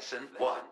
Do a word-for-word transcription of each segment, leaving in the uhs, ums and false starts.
Lesson one.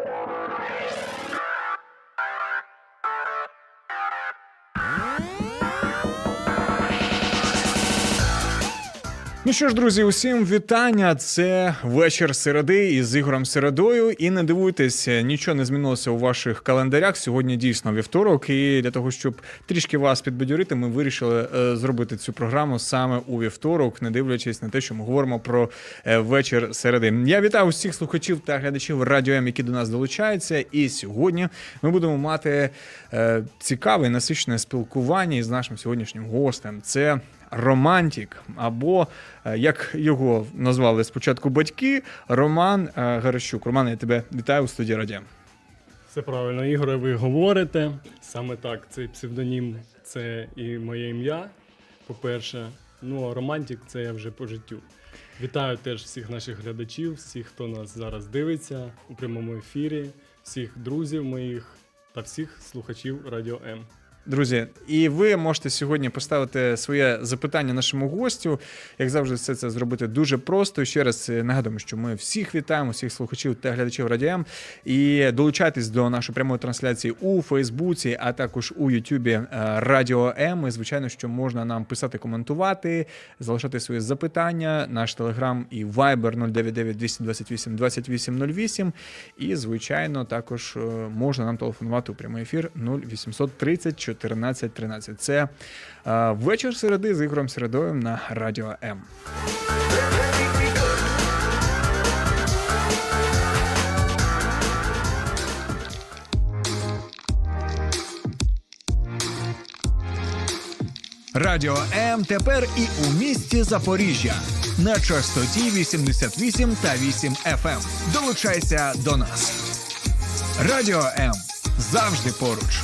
Ну що ж, друзі, усім вітання. Це вечір середи із Ігорем Середою. І не дивуйтесь, нічого не змінилося у ваших календарях. Сьогодні дійсно вівторок. І для того, щоб трішки вас підбадьорити, ми вирішили е, зробити цю програму саме у вівторок, не дивлячись на те, що ми говоримо про е, вечір середи. Я вітаю усіх слухачів та глядачів Радіо М, які до нас долучаються. І сьогодні ми будемо мати е, цікаве, насичене спілкування із нашим сьогоднішнім гостем. Це романтик, або, як його назвали спочатку батьки, Роман Гаращук. Роман, я тебе вітаю у студії Радіо. Все правильно, Ігоре, ви говорите. Саме так, цей псевдонім – це і моє ім'я, по-перше. Ну, а романтик – це я вже по життю. Вітаю теж всіх наших глядачів, всіх, хто нас зараз дивиться у прямому ефірі, всіх друзів моїх та всіх слухачів Радіо М. Друзі, і ви можете сьогодні поставити своє запитання нашому гостю. Як завжди, все це зробити дуже просто. І ще раз нагадуємо, що ми всіх вітаємо, всіх слухачів та глядачів Радіо М. І долучайтесь до нашої прямої трансляції у Фейсбуці, а також у Ютубі Радіо М. І, звичайно, що можна нам писати, коментувати, залишати свої запитання. Наш Телеграм і Вайбер нуль дев'ять дев'ять двісті двадцять вісім двадцять вісім нуль вісім. І, звичайно, також можна нам телефонувати у прямий ефір нуль вісімсот тридцять чотирнадцять тринадцять. Це е, вечір середи з Ігорем Середою на Радіо М. Радіо М тепер і у місті Запоріжжя на частоті вісімдесят вісім та вісім еф ем. Долучайся до нас. Радіо М завжди поруч.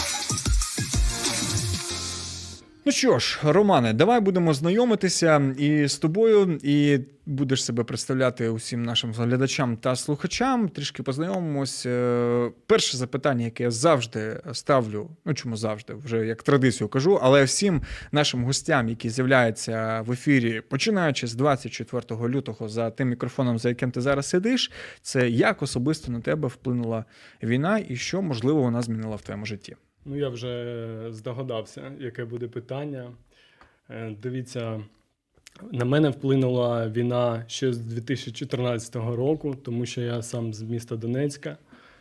Ну що ж, Романе, давай будемо знайомитися і з тобою, і будеш себе представляти усім нашим глядачам та слухачам. Трішки познайомимось. Перше запитання, яке я завжди ставлю, ну чому завжди, вже як традицію кажу, але всім нашим гостям, які з'являються в ефірі, починаючи з двадцять четвертого лютого за тим мікрофоном, за яким ти зараз сидиш, це як особисто на тебе вплинула війна і що, можливо, вона змінила в твоєму житті? Ну, я вже здогадався, яке буде питання. Дивіться, на мене вплинула війна ще з дві тисячі чотирнадцятого року, тому що я сам з міста Донецька.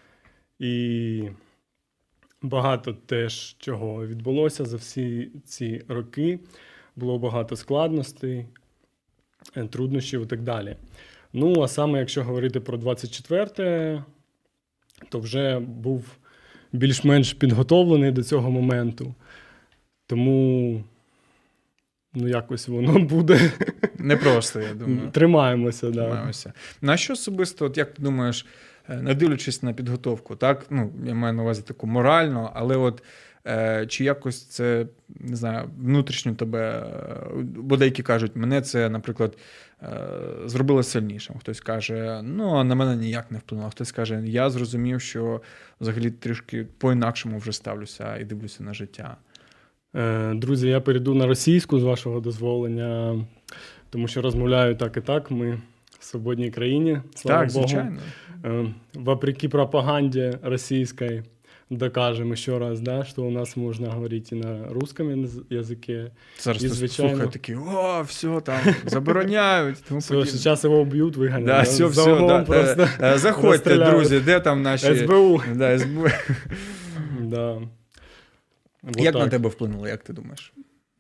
І багато теж чого відбулося за всі ці роки. Було багато складностей, труднощів і так далі. Ну, а саме, якщо говорити про двадцять четверте, то вже був більш-менш підготовлений до цього моменту. Тому, ну, якось воно буде. Непросто, я думаю. Тримаємося, да. Тримаємося. На що особисто, от як ти думаєш, не дивлячись на підготовку, так? Ну, я маю на увазі таку моральну, але от е, чи якось це, не знаю, внутрішньо тебе, бо деякі кажуть, мене це, наприклад, зробило сильнішим. Хтось каже, ну, на мене ніяк не вплинуло. Хтось каже, я зрозумів, що взагалі трішки по-інакшому вже ставлюся і дивлюся на життя. Друзі, я перейду на російську, з вашого дозволення, тому що розмовляю так і так. Ми в свободній країні, слава так, Богу. Звичайно. Вопреки пропаганде российской, докажем еще раз, да, что у нас можно говорить и на русском языке. Зараз і, ти звичайно... слухає такі, о, все, там, забороняють. Все, зараз його вб'ють, виганять. Да, все, все, да. Просто заходьте, друзі, де там наші... ес бе у. Да, ес бе у. Да. Вот як так. на тебе вплинуло, як ти думаєш?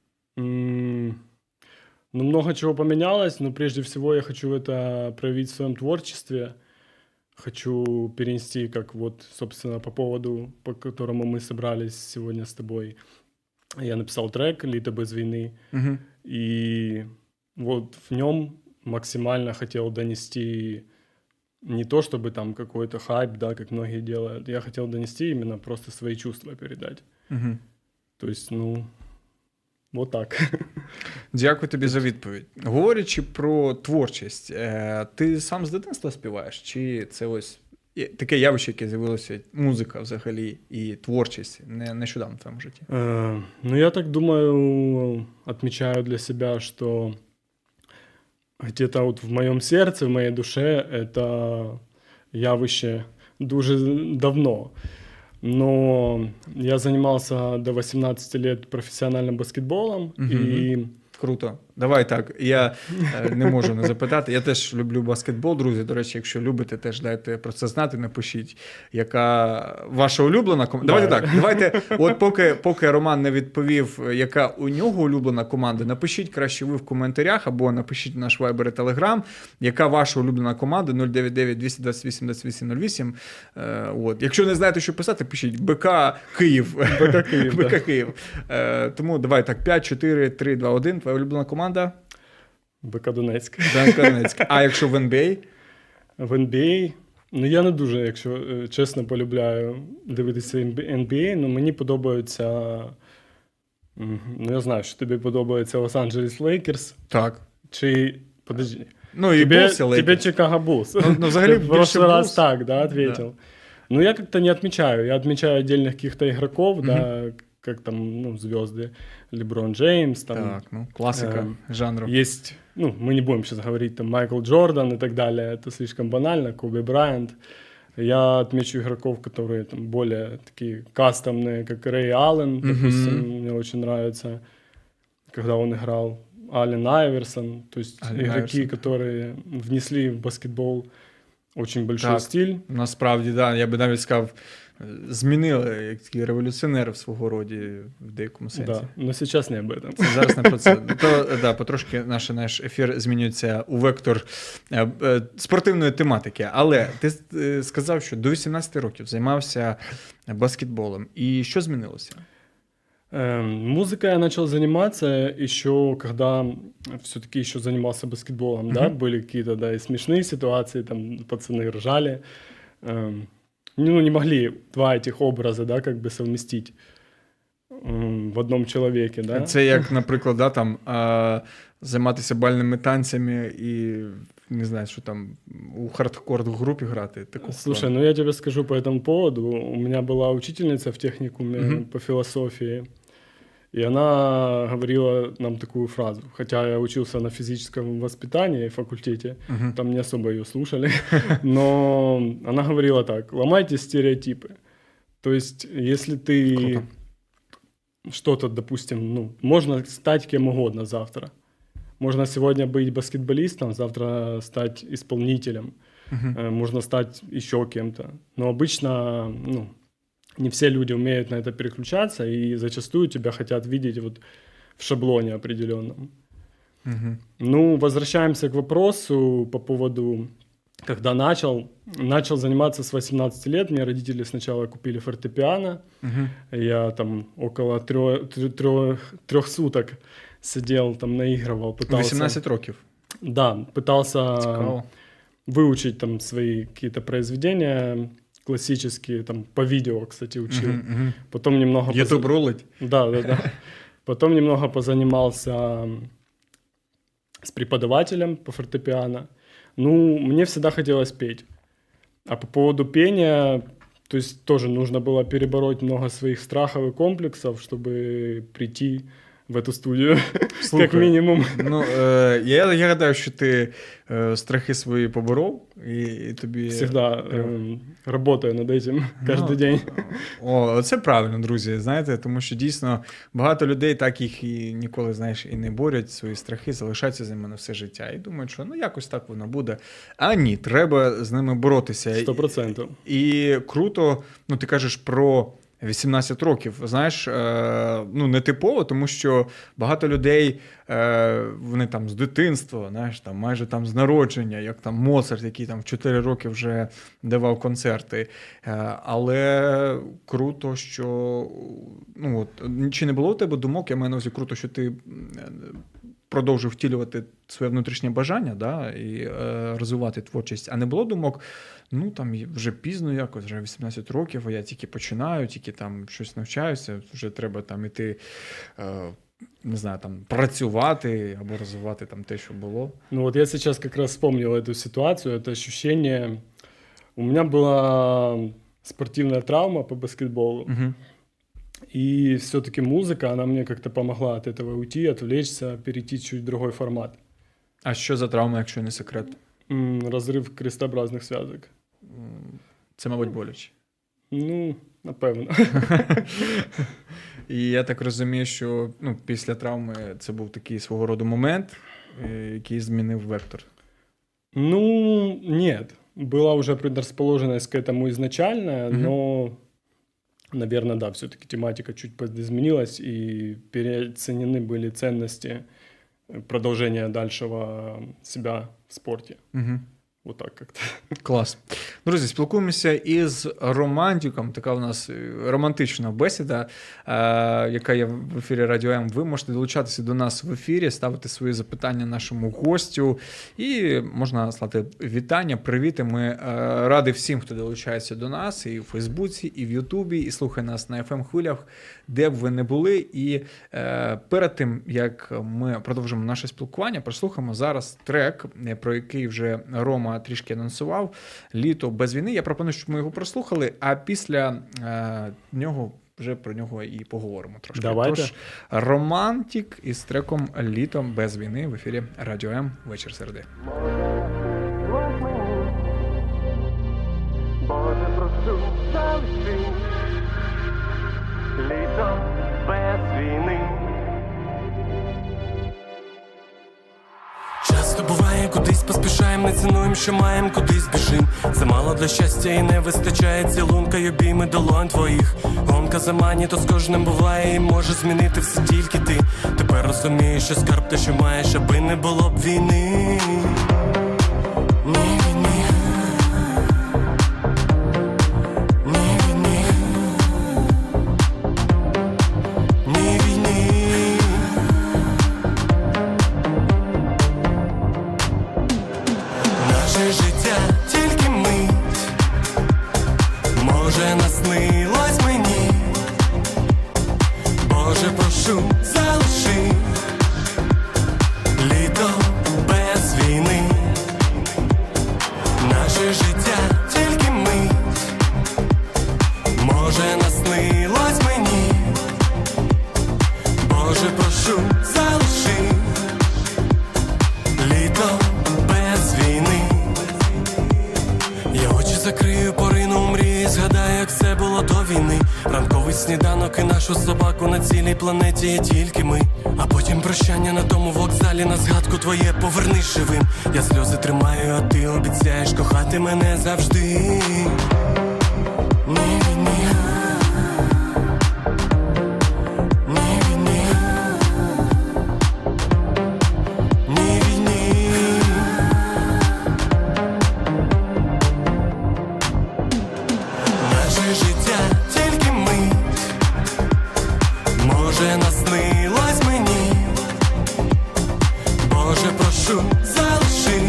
Mm, ну, много чего поменялось, но прежде всего я хочу это проявить в своем творчестве. Хочу перенести, как вот, собственно, по поводу, по которому мы собрались сегодня с тобой. Я написал трек «Лето без войны», Угу. и вот в нем максимально хотел донести не то, чтобы там какой-то хайп, да, как многие делают. Я хотел донести именно просто свои чувства передать. Угу. То есть, ну, вот так. Дякую тобі за відповідь. Говорячи про творчість, ти сам з дитинства співаєш? Чи це ось таке явище, яке з'явилося, музика взагалі і творчість не, нещодавно в твоєму житті? Э, ну, я так думаю, отмечаю для себя, что где-то вот в моем сердце, в моей душе это явище дуже давно. Но я занимался до восемнадцати лет профессиональным баскетболом, Мгм. и Круто. Давай так. Я е, не можу не запитати. Я теж люблю баскетбол, друзі. До речі, якщо любите, теж дайте про це знати, напишіть, яка ваша улюблена команда. Давайте Да. так. Давайте, от поки, поки Роман не відповів, яка у нього улюблена команда, напишіть краще ви в коментарях або напишіть в наш Viber і Telegram, яка ваша улюблена команда нуль дев'ять дев'ять двісті двадцять вісім двадцять вісім нуль вісім. Е, от. Якщо не знаєте, що писати, пишіть БК Київ. БК Київ, да. БК Київ. Е, тому давай так, п'ять, чотири, три, два, один. Твоя улюблена команда? БК Донецьк. Донецьк. А якщо в ен бі ей? В ен бі ей, ну я не дуже, якщо е, чесно, полюбляю дивитися ен бі ей, але мені подобаються, м, ну я знаю, що тобі подобається Лос-Анджелес Лейкерс, Так. чи, подожди, Ну і тебе, Булси, тебе Лейкерс. Чикаго Буллс. Ну, ну, взагалі, Ты в більше прошлый раз Буллс. так, да, ответил. Ну я как-то не отмечаю, я отмечаю отдельных каких-то игроков, да, как там, ну, звезды, Леброн Джеймс, там, Так, ну, класика Ем, жанру. есть, ну, мы не будем сейчас говорить, там, Майкл Джордан и так далее, это слишком банально, Коби Брайант. Я отмечу игроков, которые там более такие кастомные, как Рэй Аллен, допустим, Мгм. мне очень нравится, когда он играл, Аллен Айверсон, то есть Аллен игроки, Айверсон. которые внесли в баскетбол очень большой Так. стиль. Насправді, да, я би навіть сказав, змінили як такі революціонери в свого роді в деякому сенсі. Да, но сейчас не об этом. Це зараз не про це. То, да, потрошки наш, наш ефір змінюється у вектор е, е, спортивної тематики. Але ти е, сказав, що до вісімнадцяти років займався баскетболом. І що змінилося? Эм, Музыкой я начал заниматься еще, когда все-таки еще занимался баскетболом, да, Мгм. были какие-то, да, и смешные ситуации, там пацаны ржали, Эм, ну, не могли два этих образа, да, как бы совместить м, в одном человеке, да. Це як, наприклад, да, там, а, займатися бальними танцями і не знаю, що там у хардкор-групі грати. Таку Слушай, ну я тебе скажу по этому поводу. У меня была учительница в техникуме Мгм. по философии, и она говорила нам такую фразу. Хотя я учился на физическом воспитании, факультете, Мгм. там не особо ее слушали, но она говорила так: ломайте стереотипы. То есть, если ты Круто. что-то, допустим, ну, можно стать кем угодно завтра. Можно сегодня быть баскетболистом, завтра стать исполнителем, Мгм. э, можно стать еще кем-то. Но обычно, ну, не все люди умеют на это переключаться, и зачастую тебя хотят видеть вот в шаблоне определенном. Мгм. Ну, возвращаемся к вопросу по поводу, когда начал. Начал заниматься с восемнадцати лет. Мне родители сначала купили фортепиано. Мгм. Я там около трех, трех, трех суток сидел, там наигрывал, пытался... вісімнадцять років. Да, пытался Цікаво. выучить там свои какие-то произведения классические, там по видео, кстати, учил. Мгм, мгм. Потом немного... Ютуб поза- рулить. Да, да, да. Потом немного позанимался с преподавателем по фортепиано. Ну, мне всегда хотелось петь. А по поводу пения, то есть тоже нужно было перебороть много своих страхов и комплексов, чтобы прийти в эту студию, Слухай, как минимум. Ну, е, я, я гадаю, що ти е, страхи свої поборов, і, і тобі... Всегда эм, работаю над этим каждый Ну, день. О, це правильно, друзі, знаєте, тому що дійсно багато людей так їх і ніколи, знаєш, і не борють, свої страхи, залишаються з ними на все життя. І думають, що ну якось так воно буде. А ні, треба з ними боротися. Сто процентов. І круто, ну ти кажеш про вісімнадцять років, знаєш, е, ну нетипово, тому що багато людей, е, вони там з дитинства, знаєш, там майже там з народження, як там Моцарт, який там в чотири роки вже давав концерти. Е, але круто, що, ну от, чи не було у тебе думок, я маю на увазі круто, що ти продовжив втілювати своє внутрішнє бажання, да, і е, розвивати творчість, а не було думок, ну там вже пізно якось, вже вісімнадцять років, а я тільки починаю, тільки там щось навчаюся, вже треба там іти, е, не знаю, там працювати або розвивати там те, що було. Ну вот я сейчас как раз вспомнил эту ситуацию, это ощущение. У меня была спортивная травма по баскетболу, Угу. и все-таки музыка, она мне как-то помогла от этого уйти, отвлечься, перейти в чуть другой формат. А що за травма, якщо не секрет? М, Разрыв крестообразных связок. це, мабуть, боляче. Ну, напевно. І я так розумію, що ну, після травми це був такий свого роду момент, який змінив вектор. Ну, нет. Была уже предрасположенность к этому изначально, mm-hmm. но, наверное, да, все-таки тематика чуть изменилась, и переоценены были ценности продолжения дальшего себя в спорте. Mm-hmm. Вот так как-то. Клас. Друзі, спілкуємося із романтиком. Така у нас романтична бесіда, яка є в ефірі Радіо М. Ви можете долучатися до нас в ефірі, ставити свої запитання нашому гостю і можна слати вітання, привіти. Ми раді всім, хто долучається до нас і в Фейсбуці, і в Ютубі, і слухає нас на еф ем-хвилях, де б ви не були. І перед тим, як ми продовжимо наше спілкування, прослухаємо зараз трек, про який вже Рома трішки анонсував, «Літо без війни». Я пропоную, щоб ми його прослухали, а після е, нього вже про нього і поговоримо трошки. Давайте. Тож, «Романтик» із треком «Літо без війни» в ефірі Радіо М. Вечір середи. Боже, прошу, залиши літо без війни. Часто буває, кудись поспішаєм, не цінуєм, що маєм, кудись біжим. Замало для щастя і не вистачає цілунка й обійми долонь твоїх. Гонка за мані, то з кожним буває і може змінити все тільки ти. Тепер розумієш, що скарб те, що маєш, аби не було б війни. Ні війни. Ні війни. Ні війни. Наше життя тільки мить, може наснилось мені. Боже, прошу, залиши літо без війни. Наше життя тільки мить, може наснилось мені. Боже, прошу, залиши літо без війни. Я очі закрию, порину у мрії, згадаю, як все було до війни. Ранковий сніданок і нашу собаку на цілій планеті є тільки ми. А потім прощання на тому вокзалі, на згадку твоє поверни живим. Я сльози тримаю, а ти обіцяєш кохати мене завжди. Ні війні. Ні війні. Ні війні. Наше життя тільки мить, може наснилось мені. Боже, прошу, залиши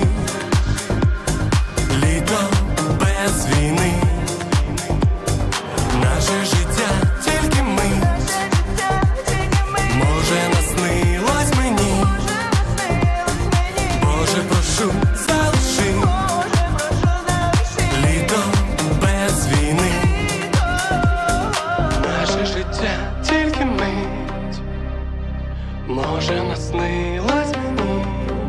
літо без війни. Наше життя тільки мить, може наснилось мені. Боже, прошу, залиши літо без війни. Наше життя тільки мить, може наснилось мені.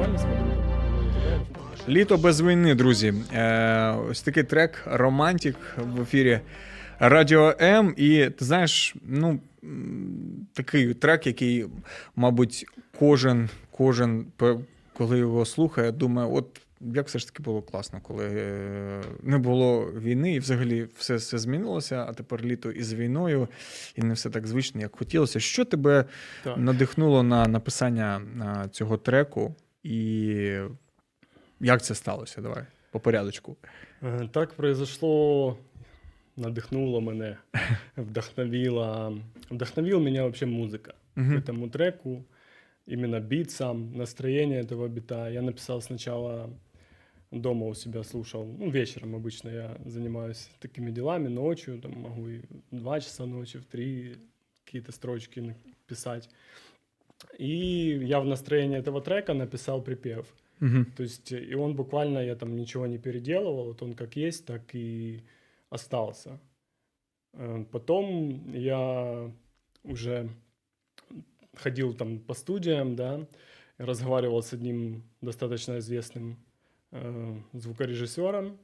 «Літо без війни», друзі. Е, ось такий трек «Романтик» в ефірі Радіо М. І ти знаєш, ну, м, такий трек, який, мабуть, кожен, кожен, п- коли його слухає, думає, от як все ж таки було класно, коли е, не було війни, і взагалі все, все змінилося, а тепер літо із війною, і не все так звично, як хотілося. Що тебе Так. надихнуло на написання а, цього треку, і як це сталося? Давай, по порядочку. Э, Так произошло, надихнуло мене, вдохновило. Вдохновила меня вообще музыка Мгм. к этому треку. Именно бит сам, настроение этого бита. Я написал сначала дома у себя, слушал. Ну, вечером обычно я занимаюсь такими делами, ночью, там могу и в два часа ночи, в три какие-то строчки написать. И я в настроении этого трека написал припев. Угу. То есть, и он буквально, я там ничего не переделывал, вот он как есть, так и остался. Э, Потом я уже ходил там по студиям, да, разговаривал с одним достаточно известным э, звукорежиссером,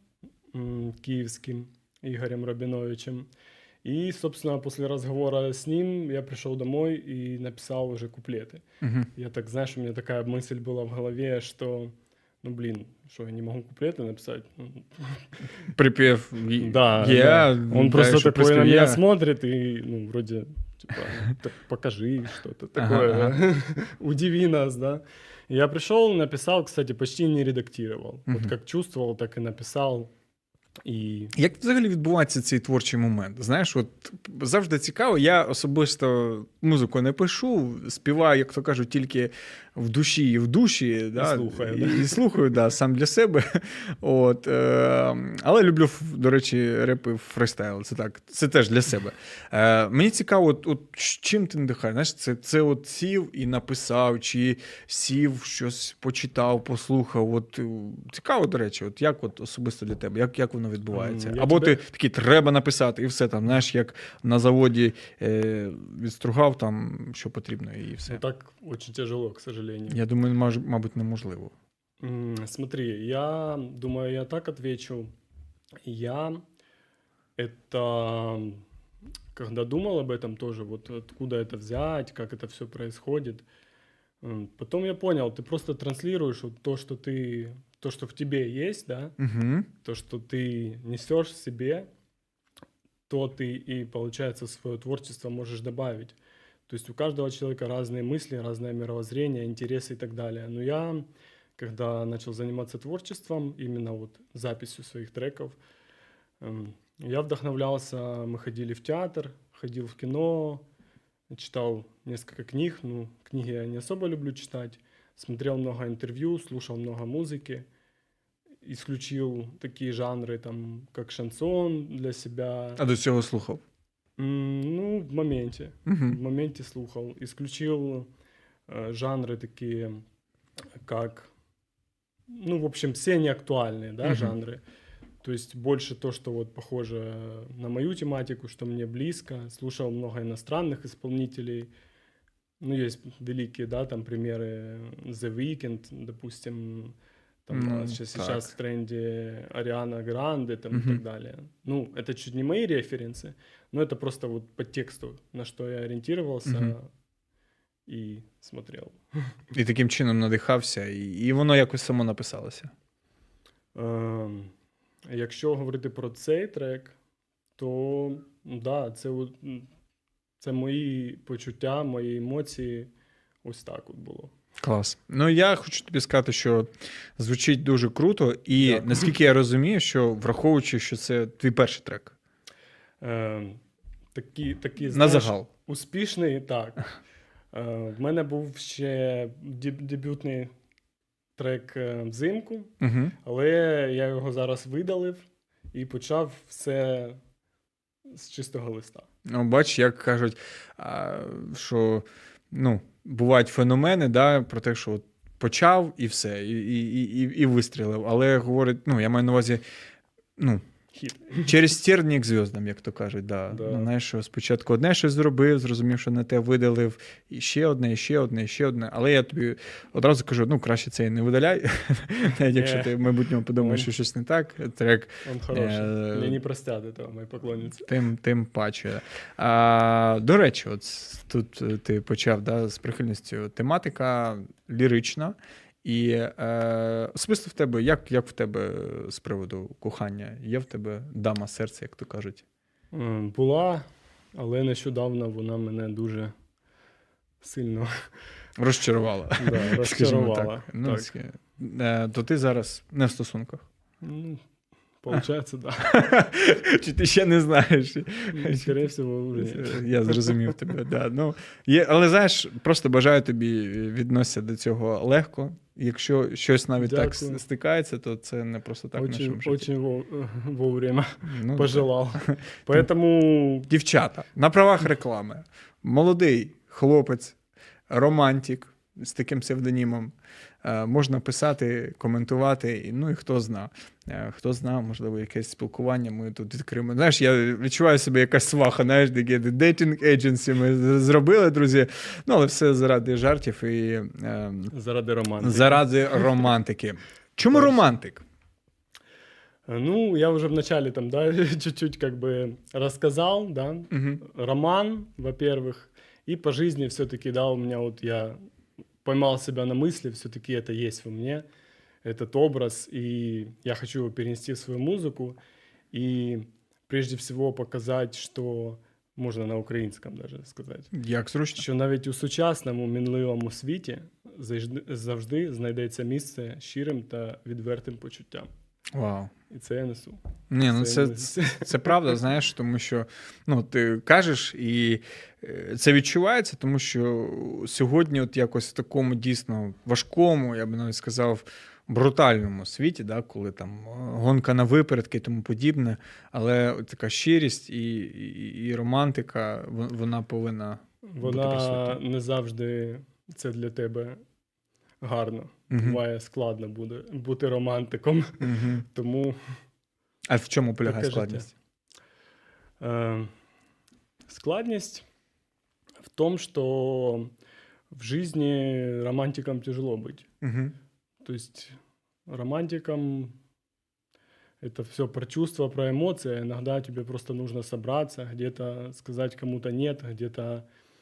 м, киевским Игорем Рабиновичем. И, собственно, после разговора с ним я пришел домой и написал уже куплеты. Угу. Я так, знаешь, у меня такая мысль была в голове, что, ну, блин, что, я не могу куплеты написать? Ну, Припев Да, я, да. Он просто что такой на приспев меня я. смотрит и, ну, вроде, типа, так покажи что-то Ага, такое, ага. удиви нас, да. И я пришел, написал, кстати, почти не редактировал. Вот Мгм. как чувствовал, так и написал. І Як взагалі відбувається цей творчий момент? Знаєш, от завжди цікаво, я особисто музику не пишу, співаю, як то кажуть, тільки в душі і в душі. Да? слухаю, І, да. і слухаю, да, сам для себе. От, е, але люблю, до речі, реп і фристайл. Це так, це теж для себе. Е, мені цікаво, от, от чим ти надихаєш? Знаєш, це, це от сів і написав, чи сів, щось почитав, послухав. От, е, цікаво, до речі, от як от особисто для тебе, як, як воно відбувається? Я Або тебе- ти такий, треба написати, і все там, знаєш, як на заводі е, відстругав там, що потрібно, і все. ну, так очень тяжело, к сожалению. Я думаю, маж, мабуть, неможливо. М, Смотри, я думаю, я так отвечу. Я это, когда думал об этом тоже, вот откуда это взять, как это все происходит, м, потом я понял, ты просто транслируешь вот то, что ты, то, что в тебе есть, да, Угу. то, что ты несешь в себе, то ты и, получается, в свое творчество можешь добавить. То есть у каждого человека разные мысли, разное мировоззрение, интересы и так далее. Но я, когда начал заниматься творчеством, именно вот записью своих треков, эм, я вдохновлялся, мы ходили в театр, ходил в кино, читал несколько книг, ну, книги я не особо люблю читать, смотрел много интервью, слушал много музыки, исключил такие жанры, там, как шансон для себя. А до цього слухав? М, Ну, в моменте. В Угу. моменте слухал. Исключил э, жанры такие, как, ну, в общем, все неактуальные, да, Мгм. жанры. То есть больше то, что вот похоже на мою тематику, что мне близко. Слушал много иностранных исполнителей. Ну, есть великие, да, там примеры The Weeknd, допустим, там Ну, а, сейчас, так. сейчас в тренде Ариана Гранде там, и Мгм. так далее. Ну, это чуть не мои референсы, но это просто вот по тексту, на что я ориентировался Мгм. и смотрел. І таким чином надихався, і, і воно якось само написалося. Ем, Якщо говорити про цей трек, то да, це, от, м, це мої почуття, мої емоції. Ось так от було. Клас. Ну, я хочу тобі сказати, що звучить дуже круто, і Дякую. наскільки я розумію, що враховуючи, що це твій перший трек. Ем, Такі, такі На знаєш, загал. успішний, так. Е, В мене був ще деб- дебютний трек е, взимку, Угу. але я його зараз видалив і почав все з чистого листа. Ну, бач, як кажуть, а, що ну, бувають феномени, да, про те, що от почав і все, і, і, і, і вистрілив. Але говорить, ну, я маю на увазі, ну, Хіт. через тернік зв'яздам, як то кажуть. Да. Да. Ну, знаєш, що спочатку одне щось зробив, зрозумів, що не те видалив, і ще одне, і ще одне, і ще одне. Але я тобі одразу кажу, ну, краще це і не видаляй. Навіть якщо Ні. ти в майбутньому подумаєш, Он- що щось не так, трек Он хороший. Е, Мені не простять этого, мої поклонниці. Тим, тим паче. А, до речі, от с- тут е, ти почав да, з прихильністю. Тематика лірична. І е, особисто в тебе, як, як в тебе з приводу кохання? Є в тебе дама серця, як то кажуть? М, Була, але нещодавно вона мене дуже сильно Розчарувала. да, Скажімо розчарувала. так. Ну, Так. ск- е, то ти зараз не в стосунках. Ну, получается, да. Чи ти ще не знаєш? Ну, Скорее всего, уже нет. Я зрозумів тебе. Да. Ну, є, але знаєш, просто бажаю тобі відноситися до цього легко. Якщо щось навіть так Дякую. с- стикається, то це не просто так в нашому Очень, житті. очень во- вовремя Ну, пожелал. Поэтому так. Дівчата, на правах реклами. Молодий хлопець, романтик з таким псевдонімом. Е, Можна писати, коментувати, і, ну і хто зна. Е, Хто зна, можливо, якесь спілкування ми тут відкриємо. Знаєш, я відчуваю себе якась сваха, знаєш, такі дейтинг едженсі ми з- зробили, друзі. Ну, але все заради жартів і е, заради романтики. заради романтики. Чому Перше. романтик? Ну, я уже вначале там, да, чуть-чуть как бы рассказал, да. Мгм. Роман, во-первых, и по жизни все-таки, да, у меня вот я поймал себя на мысли, все-таки это есть во мне, этот образ, и я хочу его перенести в свою музыку, и прежде всего показать, что можна на українському даже сказати, Як зручно. що навіть у сучасному мінливому світі завжди, завжди знайдеться місце щирим та відвертим почуттям. Вау. І це я несу. Ні, ну це, не- це, це правда, знаєш, тому що ну, ти кажеш, і е, це відчувається, тому що сьогодні, от якось в такому дійсно важкому, я би навіть сказав, брутальному світі, да, коли там гонка на випередки і тому подібне, але от така щирість і, і, і романтика, вон- вона повинна бути Вона присутня. не завжди це для тебе гарно. Мгм. Буває складно буде бути романтиком. Мгм. Тому А в чому полягає таке складність? життя. Е, складність в тому, що в жизни романтиком тяжело быть. Угу. То есть романтиком это все про чувства, про эмоции. Иногда тебе просто нужно собраться, где-то сказать кому-то нет, где-то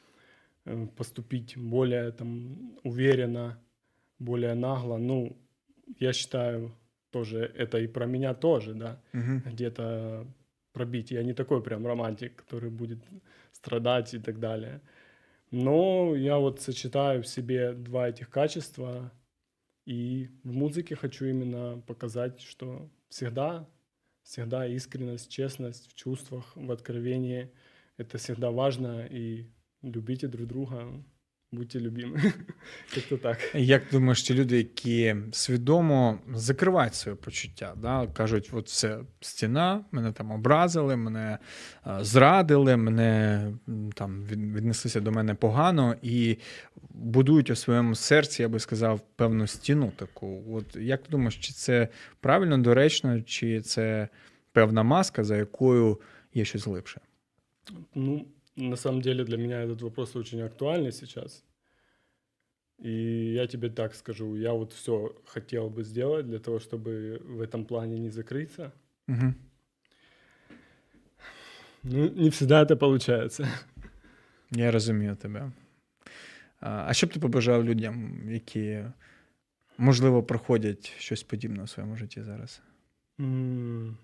э, поступить более там уверенно, более нагло. Ну, я считаю, тоже это и про меня тоже, да. Угу. Где-то пробить. Я не такой прям романтик, который будет страдать и так далее. Но я вот сочетаю в себе два этих качества. И в музыке хочу именно показать, что всегда, всегда искренность, честность в чувствах, в откровении. Это всегда важно. И любите друг друга, будьте любимы. Как-то так. Як думаєш, ті люди, які свідомо закривають своє почуття, да? Кажуть, от все, стіна, мене там образили, мене е, зрадили, мене м, там від- віднеслися до мене погано і будують у своєму серці, я би сказав, певну стіну таку. От як ти думаєш, чи це правильно, доречно, чи це певна маска, за якою є щось глибше? Ну, на самом деле для меня этот вопрос очень актуальный сейчас. И я тебе так скажу, я вот все хотел бы сделать для того, чтобы в этом плане не закрыться. Угу. Ну, не всегда это получается. Я розумію тебе. А а що б ти побажав людям, які, можливо, проходять щось подібне у своєму житті зараз? М,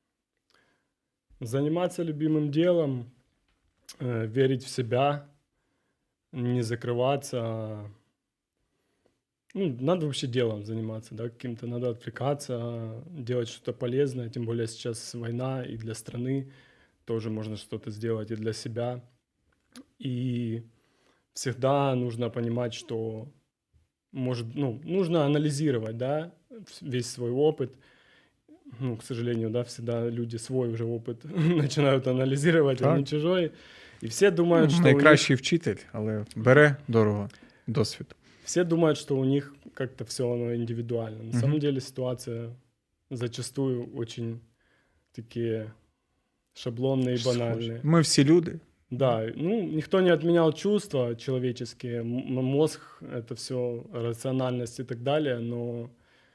Заниматься любимым делом, э, верить в себя, не закрываться. а, Ну, надо вообще делом заниматься, да, каким-то надо отвлекаться, делать что-то полезное, тем более сейчас война, и для страны тоже можно что-то сделать, и для себя. И всегда нужно понимать, что может, ну, нужно анализировать, да, вс- весь свой опыт. Ну, к сожалению, да, всегда люди свой уже опыт начинают анализировать, а не Так. чужой. И все думают, что у них, Найкращий вчитель, але бере дорого досвід. все думают, что у них как-то все оно индивидуально. На Мгм. самом деле ситуация зачастую очень такие шаблонные и банальные. Ми всі люди. Да, ну, никто не отменял чувства человеческие, м- мозг, это все рациональность и так далее, но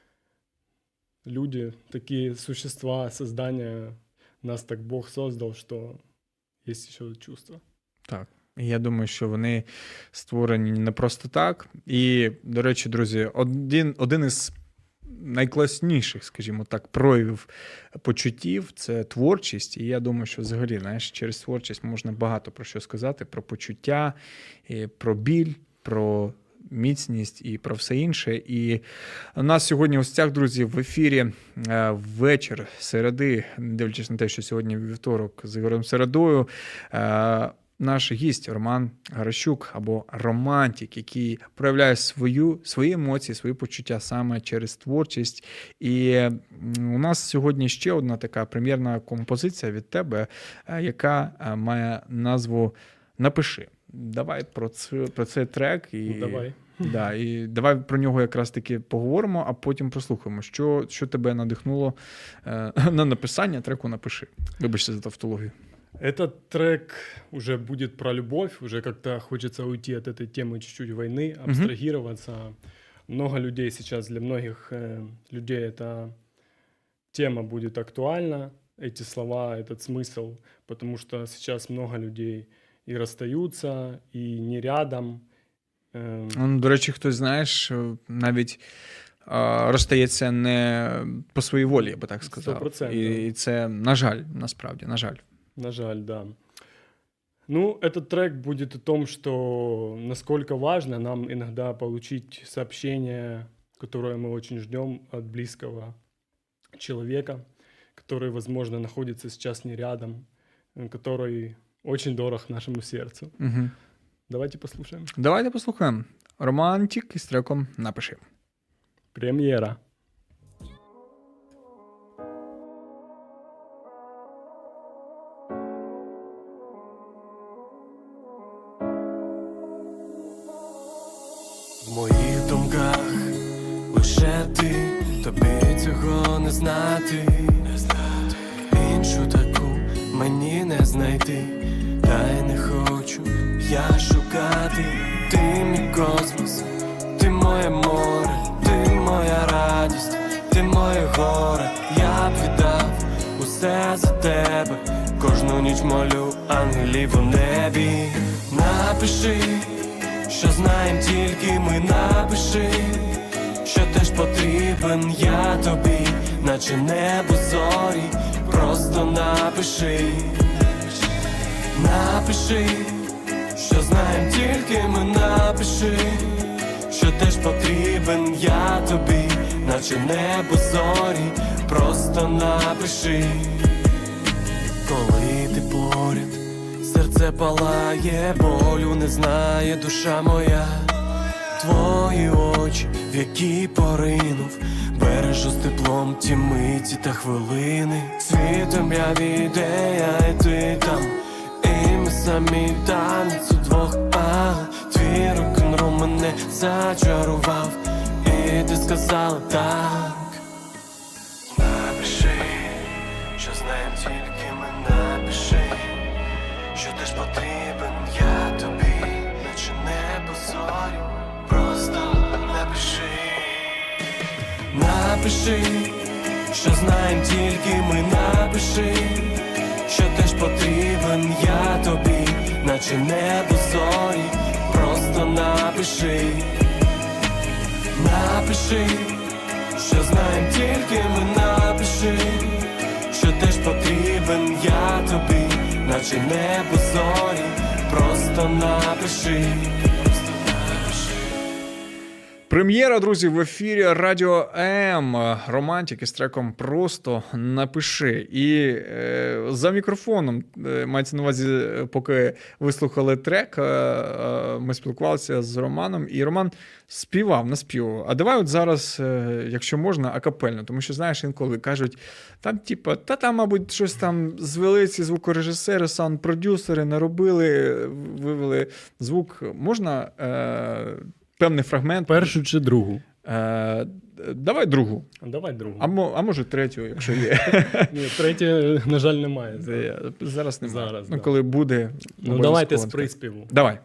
люди, такие существа, создания, нас так Бог создал, что есть еще чувства. Так. І я думаю, що вони створені не просто так. І, до речі, друзі, один, один із найкласніших, скажімо так, проявів почуттів – це творчість. І я думаю, що взагалі, знаєш, через творчість можна багато про що сказати, про почуття, і про біль, про міцність і про все інше. І у нас сьогодні в гостях, друзі, в ефірі е, вечір середи, дивлячись на те, що сьогодні вівторок з Ігорем Середою, е, наш гість Роман Гаращук або романтик, який проявляє свою, свої емоції, свої почуття саме через творчість. І м, у нас сьогодні ще одна така прем'єрна композиція від тебе, е, яка е, має назву «Напиши». Давай про, це, про цей трек. І, Ну, давай. Да, і давай про нього якраз таки поговоримо, а потім прослухаємо, що, що тебе надихнуло е, на написання треку «Напиши». Вибачте за тавтологію. Этот трек уже будет про любовь, уже как-то хочется уйти от этой темы чуть-чуть войны, абстрагироваться. Много людей сейчас, для многих э, людей это тема будет актуальна, эти слова, этот смысл, потому что сейчас много людей и расстаются, и не рядом. Ем, Ну, до речі, хтось, знаєш, навіть а, розстається не по своїй волі, я би так сказав. сто відсотків. І це, на жаль, насправді, на жаль. На жаль, да. Ну, этот трек будет о том, что насколько важно нам иногда получить сообщение, которое мы очень ждем от близкого человека, который, возможно, находится сейчас не рядом, э, который очень дорог нашему сердцу. Угу. Давайте послушаем. Давайте послухаємо. Романтик із треком «Напиши». Премьера. В моїх думках лише ти, тобі цього не знати, не знати. Іншу таку мені не знайти, та й не хочу я шукати. Ти мій космос, ти моє море, ти моя радість, ти моє горе. Я б віддав усе за тебе, кожну ніч молю ангелів у небі. Напиши, що знаєм тільки ми, напиши, що теж потрібен я тобі, наче небо зорі, просто напиши, напиши, що знаєм тільки ми, напиши, що теж потрібен я тобі, наче небо зорі, просто напиши. Коли ти поряд, серце палає, болю не знає душа моя. Твої очі, в які поринув, бережу з теплом ті миті та хвилини. Світом я ідея, і ти там, і ми самі танець удвох, а твій рок-н-рол мене зачарував, і ти сказала так. Напиши, що знаєм тільки ми, напиши, що теж потрібен я тобі, наче небо зорі, просто напиши. Напиши, що знаєм тільки ми, напиши, що теж потрібен я тобі, наче небо зорі, просто напиши. Напиши, що знаєм тільки ми, напиши, що теж потрібен я тобі, наче небо зорі, просто напиши. Прем'єра, друзі, в ефірі Радіо М. Романтик із треком «Просто напиши». І е, за мікрофоном, е, мається на увазі, поки ви слухали трек, е, е, ми спілкувалися з Романом, і Роман співав, наспівав. А давай от зараз, е, якщо можна, акапельно, тому що, знаєш, інколи кажуть, там, типа, та там, мабуть, щось там звели ці звукорежисери, саунд-продюсери, наробили, вивели звук. Можна... Е, певний фрагмент. Першу чи другу? Е, давай другу. Давай другу. А, а може третю, якщо є. Ні, третє, на жаль, немає. Зараз немає. Зараз, ну, да. коли буде. Ну, давайте з приспіву. Давай.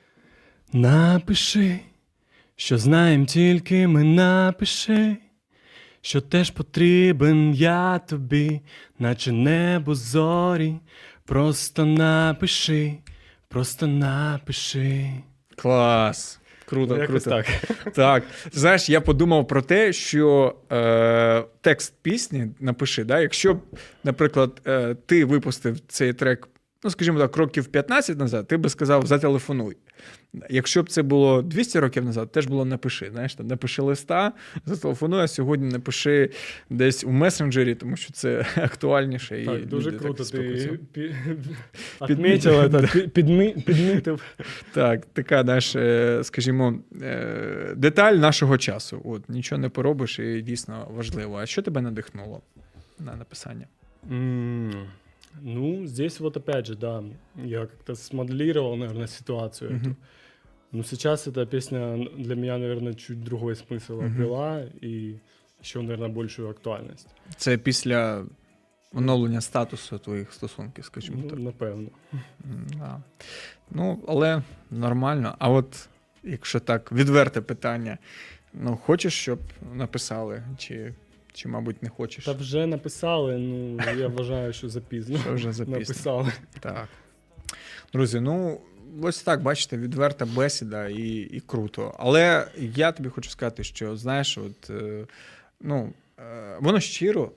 Напиши, що знаєм тільки ми, напиши, що теж потрібен я тобі, наче небо зорі, просто напиши, просто напиши. Клас. Круто, ну, круто. Так. Так. Знаєш, я подумав про те, що е, текст пісні напиши, да? Якщо б, наприклад, е, ти випустив цей трек, ну, скажімо так, років п'ятнадцять назад, ти би сказав «зателефонуй». Якщо б це було двісті років назад, теж було «напиши». Знаєш, там, напиши листа, зателефонуй, а сьогодні напиши десь у месенджері, тому що це актуальніше. Так, і дуже люди круто так ти відмітив, підмітив. Так, така наша, скажімо, деталь нашого часу. От, нічого не поробиш і дійсно важливо. А що тебе надихнуло на написання? Mm. Ну, здесь вот опять же, да, я как-то смоделировал, наверное, ситуацию Mm-hmm. эту. Но сейчас эта песня для меня, наверное, чуть другой смысл Mm-hmm. обрела и еще, наверное, большую актуальность. Це після оновлення статусу твоїх стосунків, скажімо Ну, так. напевно. Да. Ну, але нормально. А от, якщо так, відверте питання, ну, хочеш, щоб написали? Чи Чи, мабуть, не хочеш? Та вже написали, ну я вважаю, що запізно. Що вже запізно. Написали. Так. Друзі, ну ось так, бачите, відверта бесіда і, і круто. Але я тобі хочу сказати, що, знаєш, от, е, ну, е, воно щиро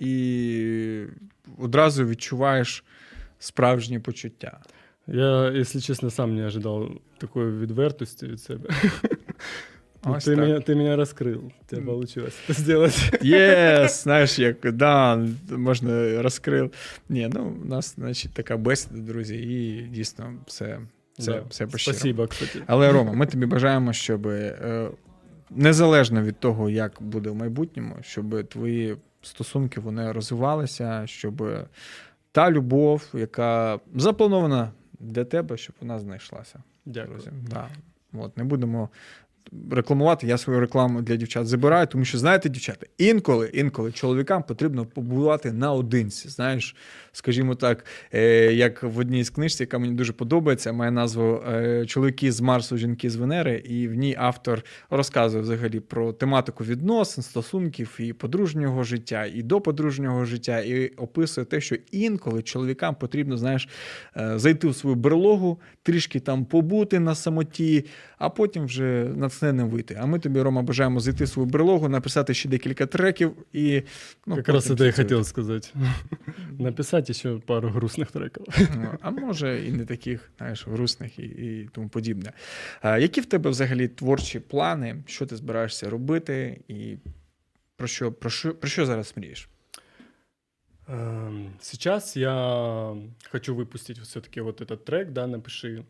і одразу відчуваєш справжні почуття. Я, якщо чесно, сам не ожидав такої відвертості від себе. Ну, Ось ти, так. мене, ти мене розкрив, у тебе вийшло це зробити. Єс, знаєш, як, да, можна розкрив. Ні, ну, у нас, значить, така бесіда, друзі, і дійсно все, все, Да. все по-щирому. Спасибо, кстати. Але, Рома, ми тобі бажаємо, щоб е, незалежно від того, як буде в майбутньому, щоб твої стосунки вони розвивалися, щоб та любов, яка запланована для тебе, щоб вона знайшлася. Дякую. Друзі. Да. От, не будемо рекламувати, я свою рекламу для дівчат забираю, тому що, знаєте, дівчата, інколи, інколи чоловікам потрібно побувати наодинці, знаєш, скажімо так, е, як в одній з книжці, яка мені дуже подобається, має назву е, «Чоловіки з Марсу, жінки з Венери», і в ній автор розказує взагалі про тематику відносин, стосунків і подружнього життя, і доподружнього життя, і описує те, що інколи чоловікам потрібно, знаєш, е, зайти в свою берлогу, трішки там побути на самоті, а потім вже натхненним вийти. А ми тобі, Рома, бажаємо зайти в свою берлогу, написати ще декілька треків і... Ну, Как раз потім это я це- хотел сказать. Написать еще пару грустных треков. Ну, а може і не таких, знаєш, грустних і, і тому подібне. А, які в тебе взагалі творчі плани? Що ти збираєшся робити? І про що, про що, про що зараз мрієш? Эм, Сейчас я хочу выпустить все-таки вот этот трек, да, «Напиши».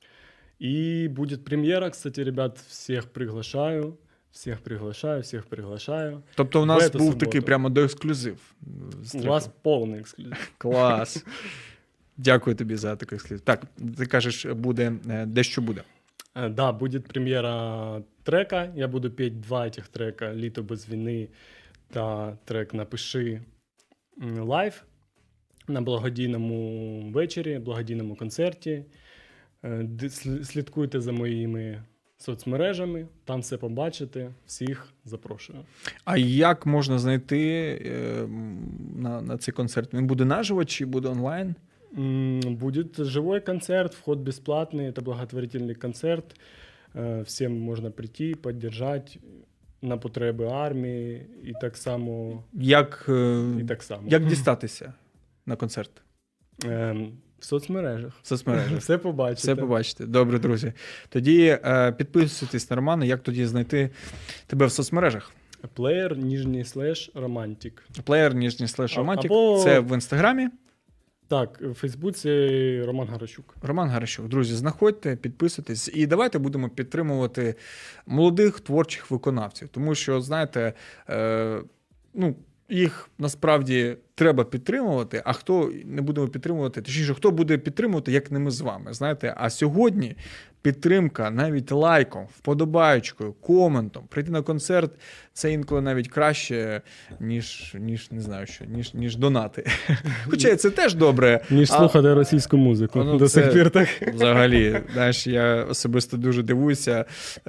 И будет премьера, кстати, ребят, всех приглашаю. Всех приглашаю, всех приглашаю. Тобто у В нас эту був суботу. такий прямо доексклюзив. з У треком. вас полный эксклюзив. Клас. Дякую тобі за такий ексклюзив. Так, ти кажеш, буде, е, дещо буде. Э, Да, будет премьера трека. Я буду петь два этих трека «Літо без війни» та трек «Напиши» м, лайв на благодійному вечорі, благодійному концерті. Е, ди- сл- Слідкуйте за моїми соцмережами, там все побачите. Всіх запрошую. А як можна знайти е, м, на, на цей концерт? Він буде наживо чи буде онлайн? М, Будет живой концерт, вход бесплатный, это благотворительный концерт. Э, Всем можно прийти, поддержать на потреби армії і так само. Як, е, І так само. як дістатися на концерт? Ем, В соцмережах. В соцмережах. Все побачите. Все побачите. Добре, друзі. Тоді е, підписуйтесь на Романа, як тоді знайти тебе в соцмережах. Плеєр, ніжній слеш, романтик. Плеєр, ніжній слеш А- романтик. або- Це в інстаграмі. Так, в Фейсбуці Роман Гаращук. Роман Гаращук. Друзі, знаходьте, підписуйтесь. І давайте будемо підтримувати молодих творчих виконавців. Тому що, знаєте, е, ну, їх насправді треба підтримувати, а хто не будемо підтримувати, точніше, хто буде підтримувати, як не ми з вами. Знаєте, а сьогодні підтримка навіть лайком, вподобаючкою, коментом, прийти на концерт, це інколи навіть краще, ніж, ніж не знаю що, ніж, ніж донати. Хоча це теж добре. Ніж а- слухати російську музику. Ну, До це сих пір так. Взагалі, знаєш, я особисто дуже дивуюся.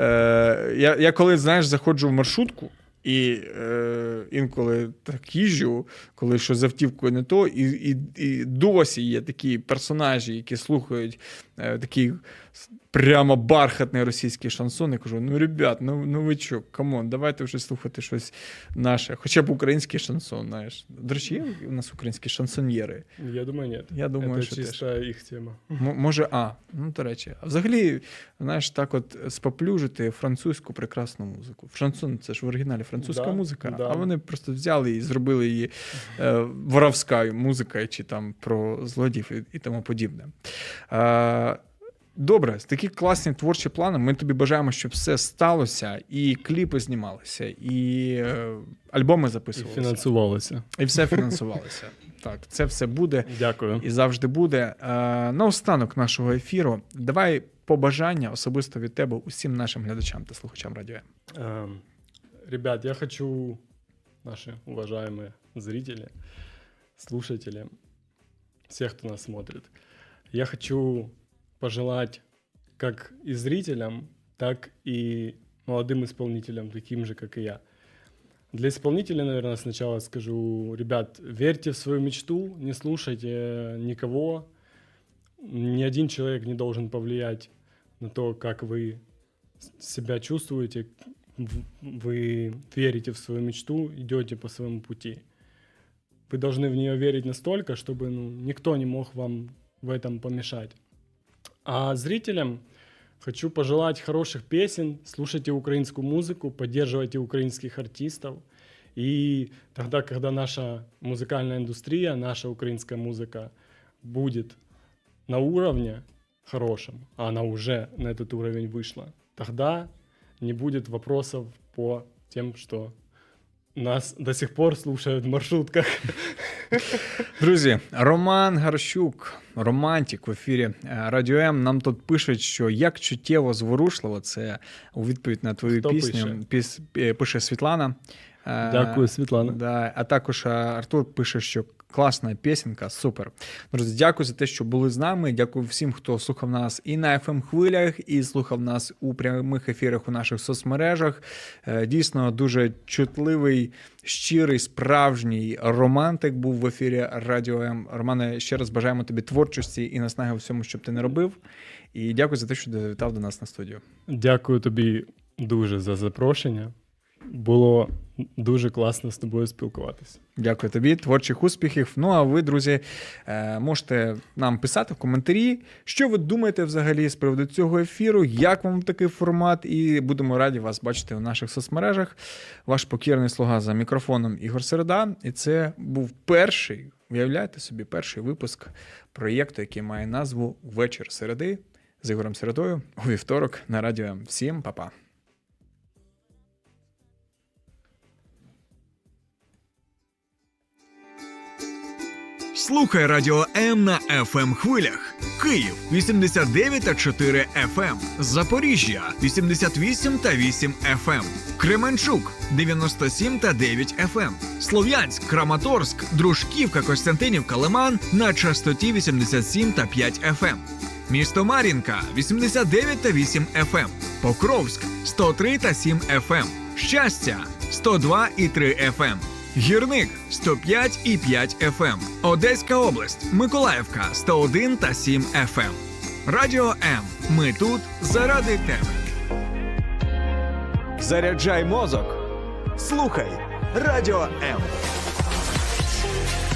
Е, я, я коли, знаєш, заходжу в маршрутку, і е, інколи так їжджу, коли що з автівкою не то, і, і, і досі є такі персонажі, які слухають е, такі прямо бархатний російський шансон. Я кажу, ну, ребят, ну, ну ви що, камон, давайте вже слухати щось наше. Хоча б український шансон, знаєш. До речі, є у нас українські шансоньєри? Я думаю, ні. Я думаю, Це що чисто їх тема. М- може, а, ну, до речі. А взагалі, знаєш, так от споплюжити французьку прекрасну музику. Шансон – це ж в оригіналі французька Да, музика, да. а вони просто взяли і зробили її е, воровською музикою, чи там про злодіїв і, і тому подібне. Е, Добре, такі класні творчі плани. Ми тобі бажаємо, щоб все сталося, і кліпи знімалися, і е, альбоми І записувалися. фінансувалося. І все фінансувалося. Так, це все буде. Дякую. І завжди буде. Е, Наостанок нашого ефіру, давай побажання особисто від тебе усім нашим глядачам та слухачам Радіо М. Эм, Ребят, я хочу, наши уважаемые зрители, слушатели, всех, кто нас смотрит, я хочу пожелать как и зрителям, так и молодым исполнителям, таким же, как и я, Для исполнителя, наверное, сначала скажу, ребят, верьте в свою мечту, не слушайте никого. Ни один человек не должен повлиять на то, как вы себя чувствуете. Вы верите в свою мечту, идете по своему пути. Вы должны в нее верить настолько, чтобы ну, никто не мог вам в этом помешать. А зрителям хочу пожелать хороших песен, слушайте украинскую музыку, поддерживайте украинских артистов. И тогда, когда наша музыкальная индустрия, наша украинская музыка будет на уровне хорошем, а она уже на этот уровень вышла, тогда не будет вопросов по тем, что нас до сих пор слушают в маршрутках. Друзі, Роман Гарщук, романтик в ефірі Радіо М. Нам тут пишуть, що як чуттєво зворушливо, це у відповідь на твою Хто пісню, піс, пише Світлана. Дякую, Світлана. Да, а також Артур пише, що класна пісенька, супер. Друзі, дякую за те, що були з нами. Дякую всім, хто слухав нас і на еф ем-хвилях, і слухав нас у прямих ефірах у наших соцмережах. Дійсно, дуже чутливий, щирий, справжній романтик був в ефірі Радіо М. Романе, ще раз бажаємо тобі творчості і наснаги у всьому, щоб ти не робив. І дякую за те, що завітав до нас на студію. Дякую тобі дуже за запрошення. Було дуже класно з тобою спілкуватися. Дякую тобі, творчих успіхів. Ну, а ви, друзі, можете нам писати в коментарі, що ви думаєте взагалі з приводу цього ефіру, як вам такий формат, і будемо раді вас бачити у наших соцмережах. Ваш покірний слуга за мікрофоном Ігор Середа, і це був перший, уявляєте собі, перший випуск проєкту, який має назву «Вечір середи» з Ігорем Середою у вівторок на Радіо М. Всім па-па. Слухай Радіо М на еф ем-хвилях. Київ вісімдесят дев'ять та чотири еф ем. Запоріжжя вісімдесят вісім та вісім еф ем. Кременчук дев'яносто сім та дев'ять еф ем. Слов'янськ, Краматорськ, Дружківка, Костянтинівка, Лиман на частоті вісімдесят сім та п'ять еф ем. Місто Мар'їнка вісімдесят дев'ять та вісім еф ем. Покровськ сто три та сім еф ем. Щастя сто два і три еф ем. Гірник сто п'ять і п'ять еф ем. Одеська область, Миколаївка сто один та сім еф ем. Радіо М. Ми тут заради тебе. Заряджай мозок. Слухай Радіо М.